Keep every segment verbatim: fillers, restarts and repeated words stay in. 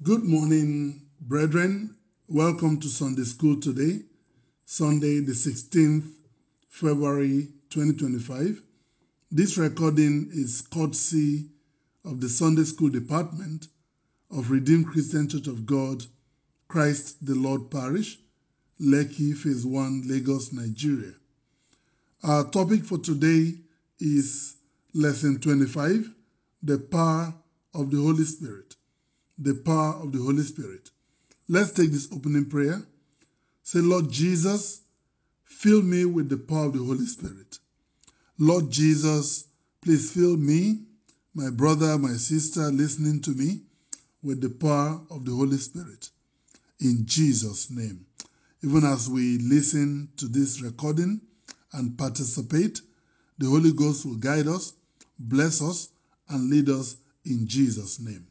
Good morning, brethren. Welcome to Sunday School today, Sunday, the sixteenth of February, twenty twenty-five. This recording is courtesy of the Sunday School Department of Redeemed Christian Church of God, Christ the Lord Parish, Lekki, Phase one, Lagos, Nigeria. Our topic for today is Lesson twenty-five, The Power of the Holy Spirit. The power of the Holy Spirit. Let's take this opening prayer. Say, Lord Jesus, fill me with the power of the Holy Spirit. Lord Jesus, please fill me, my brother, my sister listening to me, with the power of the Holy Spirit. In Jesus' name. Even as we listen to this recording and participate, the Holy Ghost will guide us, bless us, and lead us in Jesus' name.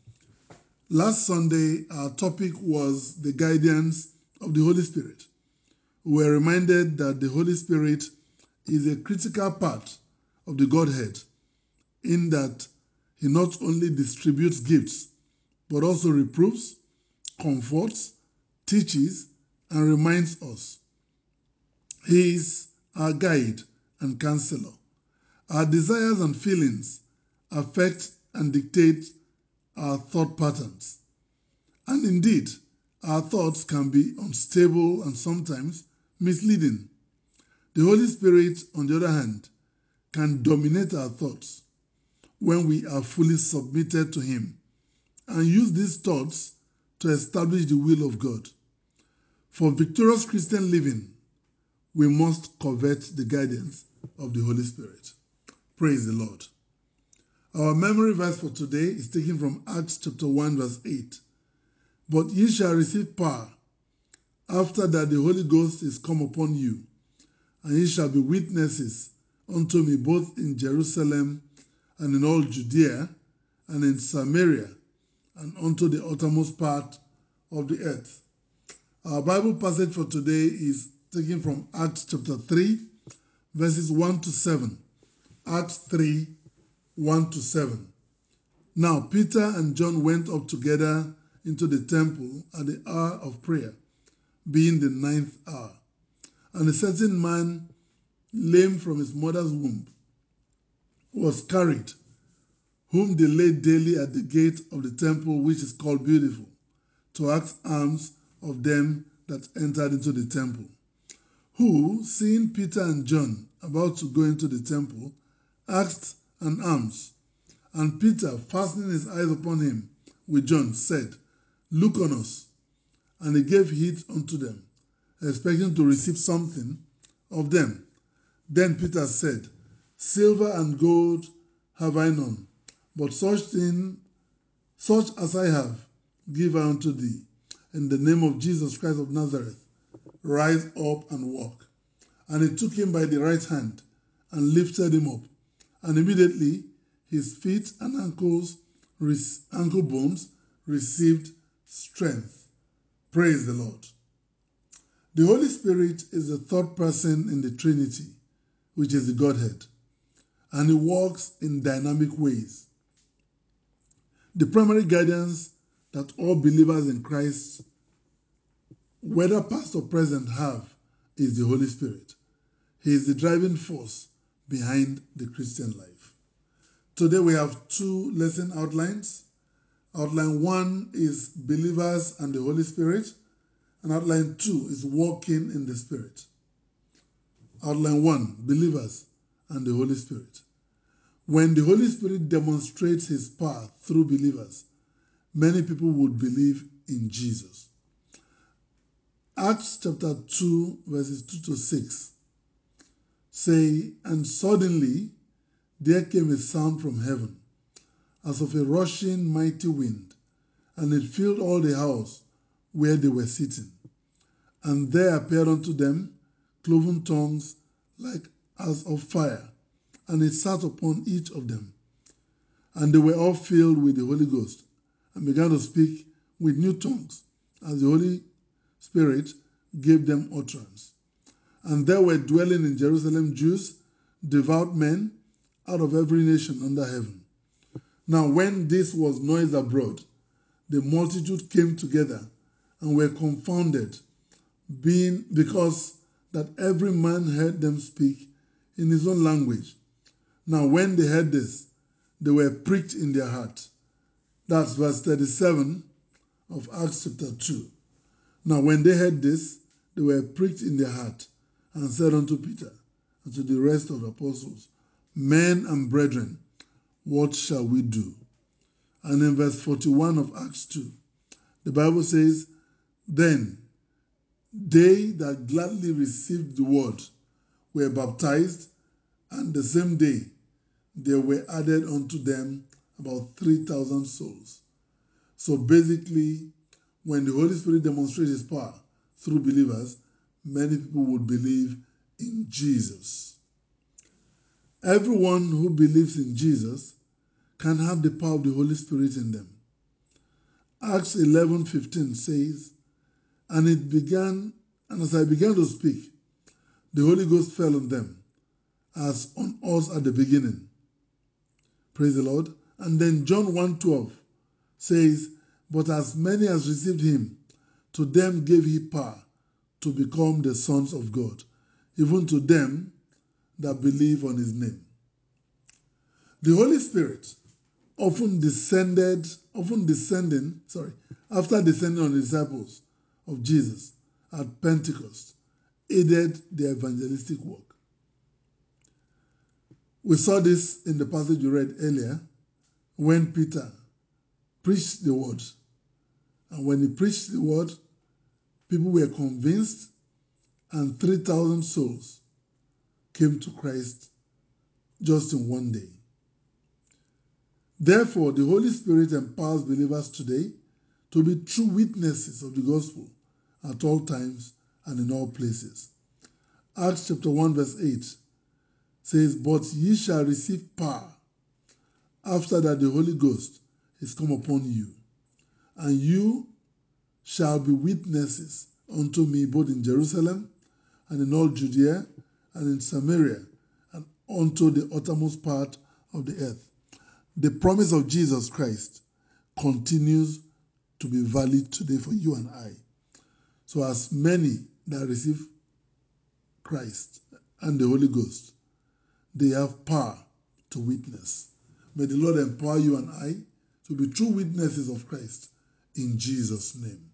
Last Sunday, our topic was the guidance of the Holy Spirit. We were reminded that the Holy Spirit is a critical part of the Godhead, in that he not only distributes gifts, but also reproves, comforts, teaches, and reminds us. He is our guide and counselor. Our desires and feelings affect and dictate our thought patterns. And indeed, our thoughts can be unstable and sometimes misleading. The Holy Spirit, on the other hand, can dominate our thoughts when we are fully submitted to Him and use these thoughts to establish the will of God. For victorious Christian living, we must covet the guidance of the Holy Spirit. Praise the Lord. Our memory verse for today is taken from Acts chapter one, verse eight. But ye shall receive power after that the Holy Ghost is come upon you, and ye shall be witnesses unto me both in Jerusalem and in all Judea and in Samaria and unto the uttermost part of the earth. Our Bible passage for today is taken from Acts chapter three, verses one to seven. Acts three, one to seven. Now Peter and John went up together into the temple at the hour of prayer, being the ninth hour. And a certain man, lame from his mother's womb, was carried, whom they laid daily at the gate of the temple, which is called Beautiful, to ask alms of them that entered into the temple. Who, seeing Peter and John about to go into the temple, asked an alms. And Peter, fastening his eyes upon him with John, said, Look on us. And he gave heed unto them, expecting to receive something of them. Then Peter said, Silver and gold have I none, but such thing, such as I have, give I unto thee. In the name of Jesus Christ of Nazareth, rise up and walk. And he took him by the right hand and lifted him up. And immediately his feet and ankles, ankle bones received strength. Praise the Lord. The Holy Spirit is the third person in the Trinity, which is the Godhead, and he works in dynamic ways. The primary guidance that all believers in Christ, whether past or present, have is the Holy Spirit. He is the driving force behind the Christian life. Today we have two lesson outlines. Outline one is believers and the Holy Spirit, and outline two is walking in the Spirit. Outline one, believers and the Holy Spirit. When the Holy Spirit demonstrates his power through believers, many people would believe in Jesus. Acts chapter two, verses two to six say, And suddenly there came a sound from heaven, as of a rushing mighty wind, and it filled all the house where they were sitting. And there appeared unto them cloven tongues like as of fire, and it sat upon each of them. And they were all filled with the Holy Ghost, and began to speak with new tongues, as the Holy Spirit gave them utterance. And there were dwelling in Jerusalem Jews, devout men, out of every nation under heaven. Now when this was noised abroad, the multitude came together and were confounded, being because that every man heard them speak in his own language. Now when they heard this, they were pricked in their heart. That's verse thirty-seven of Acts chapter two. Now when they heard this, they were pricked in their heart, and said unto Peter and to the rest of the apostles, Men and brethren, what shall we do? And in verse forty-one of Acts two, the Bible says, Then they that gladly received the word were baptized, and the same day there were added unto them about three thousand souls. So basically, when the Holy Spirit demonstrates his power through believers, many people would believe in Jesus. Everyone who believes in Jesus can have the power of the Holy Spirit in them. Acts eleven fifteen says, And it began, and as I began to speak, the Holy Ghost fell on them, as on us at the beginning. Praise the Lord. And then John one twelve says, But as many as received him, to them gave he power to become the sons of God, even to them that believe on his name. The Holy Spirit often descended, often descending, sorry, after descending on the disciples of Jesus at Pentecost, aided their evangelistic work. We saw this in the passage we read earlier when Peter preached the word. And when he preached the word, people were convinced, and three thousand souls came to Christ just in one day. Therefore, the Holy Spirit empowers believers today to be true witnesses of the gospel at all times and in all places. Acts chapter one verse eight says, But ye shall receive power after that the Holy Ghost is come upon you, and you shall be witnesses unto me both in Jerusalem and in all Judea and in Samaria and unto the uttermost part of the earth. The promise of Jesus Christ continues to be valid today for you and I. So as many that receive Christ and the Holy Ghost, they have power to witness. May the Lord empower you and I to be true witnesses of Christ in Jesus' name.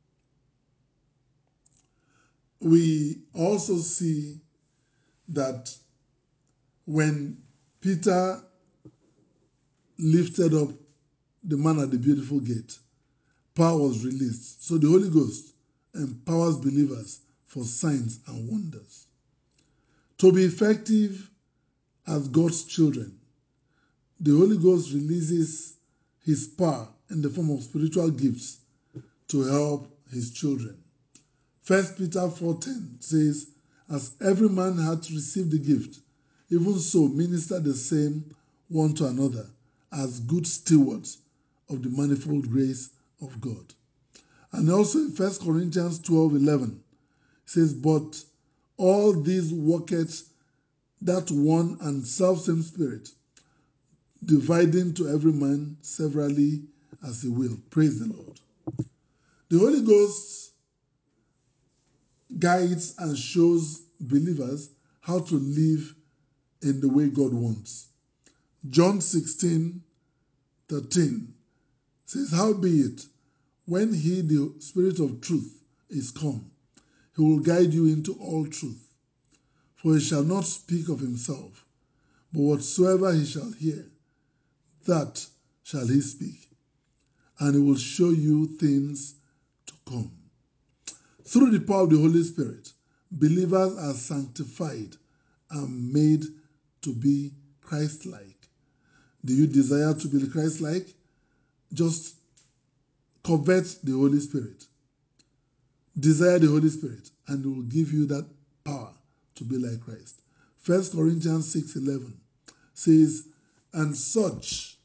We also see that when Peter lifted up the man at the beautiful gate, power was released. So the Holy Ghost empowers believers for signs and wonders. To be effective as God's children, the Holy Ghost releases his power in the form of spiritual gifts to help his children. First Peter four ten says, As every man hath received the gift, even so minister the same one to another as good stewards of the manifold grace of God. And also in First Corinthians twelve eleven, it says, But all these worketh that one and selfsame Spirit, dividing to every man severally as he will. Praise the Lord. The Holy Ghost guides and shows believers how to live in the way God wants. John sixteen thirteen says, Howbeit, when he, the Spirit of truth, is come, he will guide you into all truth. For he shall not speak of himself, but whatsoever he shall hear, that shall he speak, and he will show you things to come. Through the power of the Holy Spirit, believers are sanctified and made to be Christ-like. Do you desire to be Christ-like? Just covet the Holy Spirit. Desire the Holy Spirit, and he will give you that power to be like Christ. First Corinthians six eleven says, And such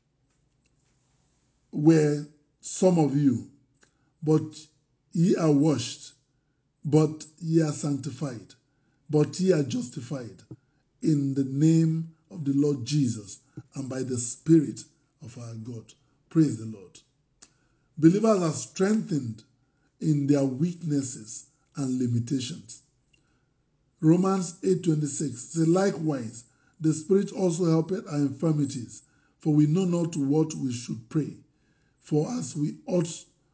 were some of you, but ye are washed, but ye are sanctified, but ye are justified in the name of the Lord Jesus and by the Spirit of our God. Praise the Lord. Believers are strengthened in their weaknesses and limitations. Romans eight twenty-six says, likewise, the Spirit also helpeth our infirmities, for we know not what we should pray, for as we ought,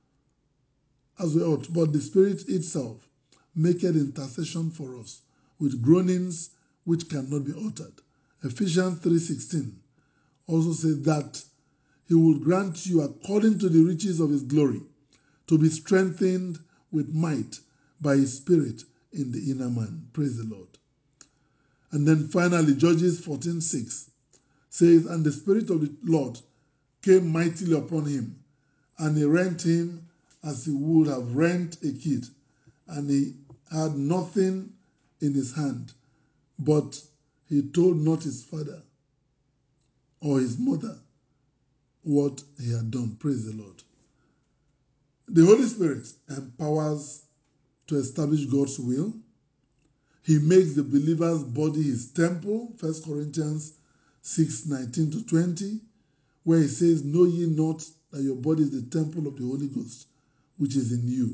as we ought, but the Spirit itself maketh intercession for us with groanings which cannot be uttered. Ephesians three sixteen also says that he will grant you according to the riches of his glory to be strengthened with might by his Spirit in the inner man. Praise the Lord. And then finally, Judges fourteen six says, and the Spirit of the Lord came mightily upon him, and he rent him as he would have rent a kid, and he had nothing in his hand, but he told not his father or his mother what he had done. Praise the Lord. The Holy Spirit empowers to establish God's will. He makes the believer's body his temple, First Corinthians six nineteen to twenty, where he says, know ye not that your body is the temple of the Holy Ghost, which is in you.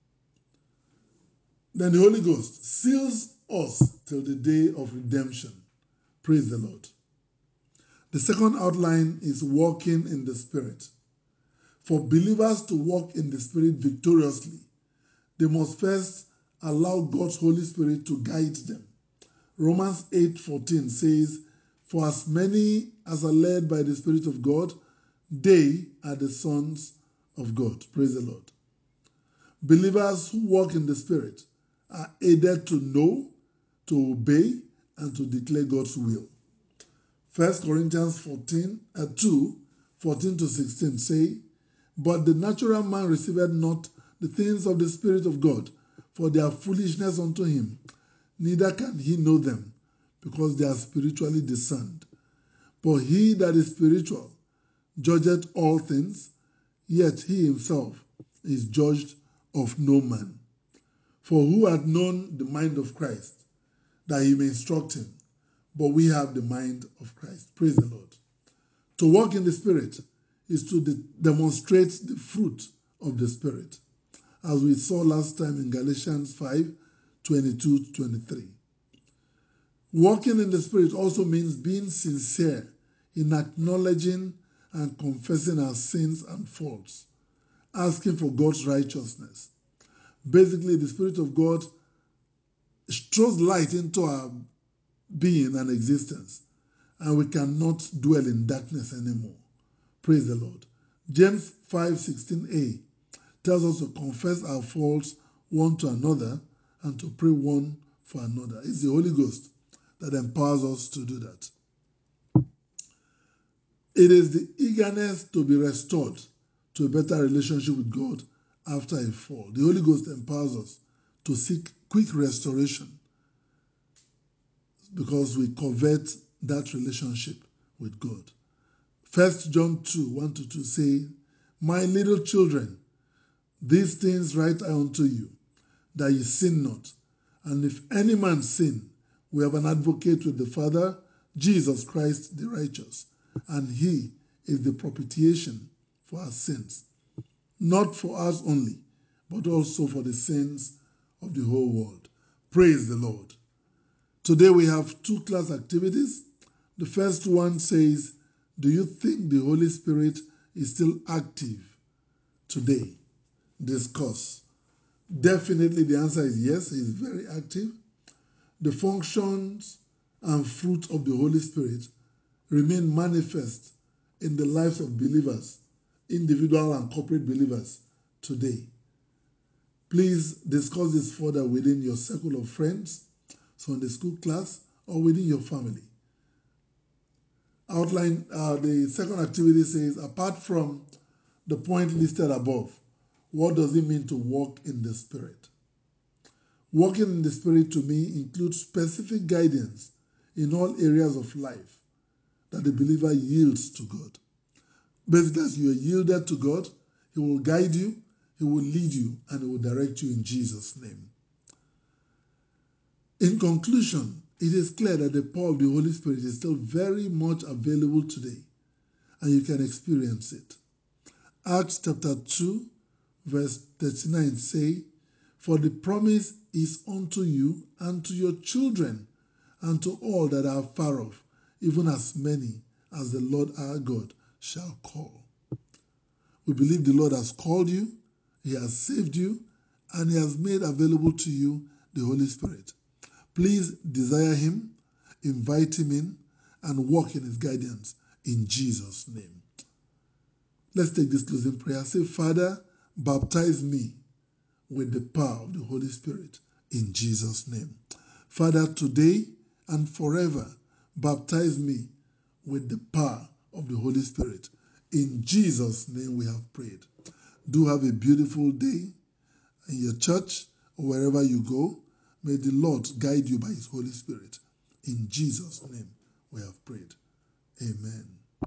Then the Holy Ghost seals us till the day of redemption. Praise the Lord. The second outline is walking in the Spirit. For believers to walk in the Spirit victoriously, they must first allow God's Holy Spirit to guide them. Romans eight fourteen says, for as many as are led by the Spirit of God, they are the sons of God. Praise the Lord. Believers who walk in the Spirit are aided to know, to obey, and to declare God's will. First Corinthians fourteen, uh, two, fourteen to sixteen say, but the natural man receiveth not the things of the Spirit of God, for they are foolishness unto him, neither can he know them, because they are spiritually discerned. But he that is spiritual judgeth all things, yet he himself is judged of no man. For who hath known the mind of Christ, that he may instruct him? But we have the mind of Christ. Praise the Lord. To walk in the Spirit is to de- demonstrate the fruit of the Spirit, as we saw last time in Galatians five twenty-two to twenty-three. Walking in the Spirit also means being sincere in acknowledging and confessing our sins and faults, asking for God's righteousness. Basically, the Spirit of God throws light into our being and existence, and we cannot dwell in darkness anymore. Praise the Lord. James five sixteen a tells us to confess our faults one to another and to pray one for another. It's the Holy Ghost that empowers us to do that. It is the eagerness to be restored to a better relationship with God after a fall. The Holy Ghost empowers us to seek quick restoration because we covet that relationship with God. First John two, one to two say, my little children, these things write I unto you, that ye sin not. And if any man sin, we have an advocate with the Father, Jesus Christ the righteous, and he is the propitiation for our sins, not for us only, but also for the sins of the whole world. Praise the Lord. Today we have two class activities. The first one says, do you think the Holy Spirit is still active today? Discuss. Definitely the answer is yes, he is very active. The functions and fruit of the Holy Spirit remain manifest in the lives of believers, individual and corporate believers today. Please discuss this further within your circle of friends, Sunday school class, or within your family. Outline, uh, the second activity says, apart from the point listed above, what does it mean to walk in the Spirit? Walking in the Spirit to me includes specific guidance in all areas of life that the believer yields to God. Basically, as you are yielded to God, he will guide you, he will lead you, and he will direct you in Jesus' name. In conclusion, it is clear that the power of the Holy Spirit is still very much available today, and you can experience it. Acts chapter two, verse thirty-nine say, "For the promise is unto you and to your children and to all that are far off, even as many as the Lord our God shall call." We believe the Lord has called you, He has saved you, and He has made available to you the Holy Spirit. Please desire Him, invite Him in, and walk in His guidance in Jesus' name. Let's take this closing prayer. Say, "Father, baptize me with the power of the Holy Spirit in Jesus' name." Father, today and forever, baptize me with the power of the Holy Spirit. In Jesus' name we have prayed. Do have a beautiful day in your church or wherever you go. May the Lord guide you by His Holy Spirit. In Jesus' name we have prayed. Amen.